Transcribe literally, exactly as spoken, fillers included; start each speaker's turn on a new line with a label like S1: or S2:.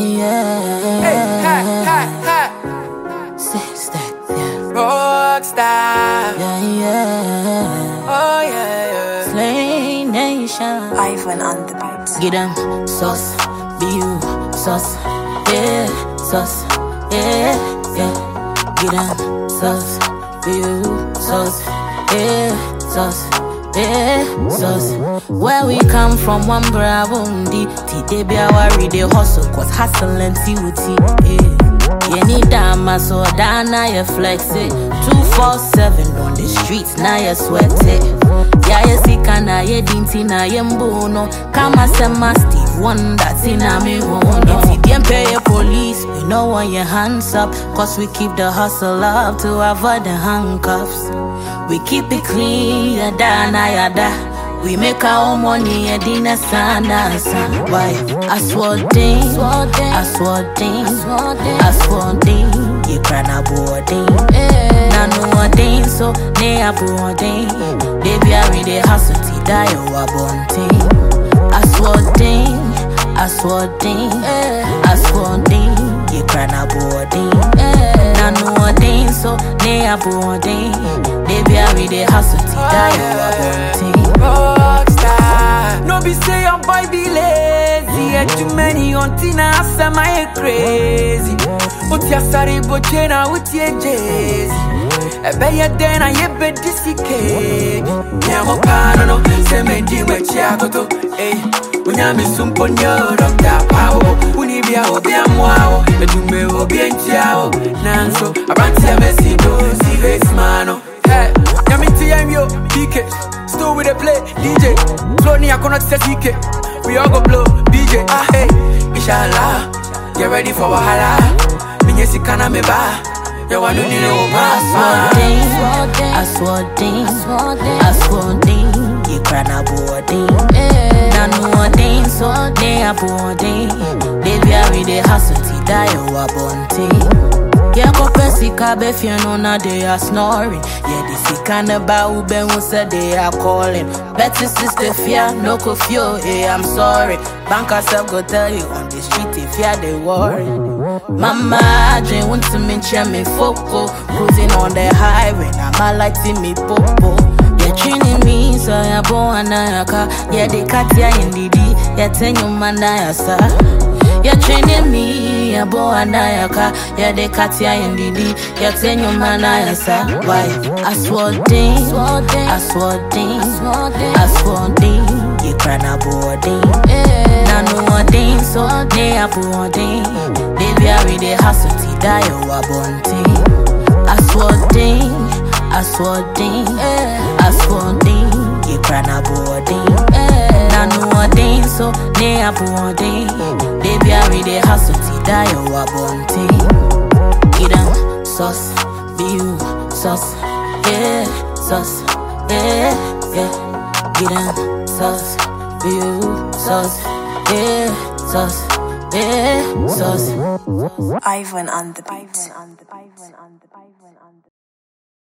S1: yeah.
S2: Hey, ha, ha, ha.
S1: Sister, yeah.
S2: Rockstar.
S1: Yeah, yeah.
S2: Oh, yeah, yeah.
S1: Slay Nation.
S3: Ivan on the beat.
S1: Get them sauce, be you sauce, yeah, sauce, yeah, yeah. Get them sauce, be you sauce, yeah, sauce, yeah, sauce. Where we come from, one bravundi. Today be our everyday hustle, cause hustle and see with it, yeah. You need dama, so dana you flex it. two four seven on the streets, now you sweat it. Yeah, you see, kana ye dinti na ye mbono. Kama sema Steve Wonder, tina me wono. If you didn't pay your police, we know want your hands up. Cause we keep the hustle up to avoid the handcuffs. We keep it clean, yada na yada. We make our own money, and dinner sana sana. Why? I swore ding, I swore ding, I swore ding. You can't afford ding. Now no one ding, so ne afford ding. Baby, I read the hustle, ti die or a bunting. I swore ding, I swore ding, I swore ding. You can't afford ding. Now no one ding, so ne afford ding. Baby, I read the hustle, ti die or a bunting.
S2: Rockstar. No be say your boy be lazy. Yet too many on Tina Asama I crazy. Put your sorry bochena with your jazzy. I bet you then I ye bet this cake. Yamo pano, say me di me chiago. Hey, when I'm in some ponyo, doctor power. Unibia obia mwao. Edume obia nchiao. Nanso, abantia mesi do, si face mano. Hey, yamiti yamyo, P K. Still with the play, D J. Flowny, I cannot say T K. We all go blow, D J. Ah, hey, inshallah. Get ready for wahala. Minyesi kana me ba. You want to need no
S1: I swore ding, I swore ding, I swore ding. You can't afford ding. Now no one ding, so they are boarding. Baby, I read the hustle, ti die or a bunting. Yeah, go pesi kabe if you know now they are snoring. Yeah, this is kind of bad ube who said they are calling. Better sister fear, no confuse, yeah, I'm sorry. Bank herself go tell you on the street if you're they worry. Mama, I dream want to mention me foco. Cruising on the highway, now my light in me popo. Yeah, training me, so ya born na yaka. Yeah, they cut ya in the D, yeah, ten you man na yasa. You're training me, ya boy and ayaka. Yeah, they cut ya in the D. You're telling your man I answer. Why? I swore ding, I swore ding, I swore ding. You can't afford ding. Now no one ding, so they are boarding. Baby, I read the hustle, ti die or a bunting. I swore ding, I swore ding, I swore ding. You can't afford ding. Now no one ding, so they are boarding. Baby, I read the hustle, ti die or a bunting. Get them sauce, be you sauce, yeah, sauce, yeah, yeah. Get them sauce, be you sauce, yeah, sauce, yeah, sauce.
S3: Ivan on the beat.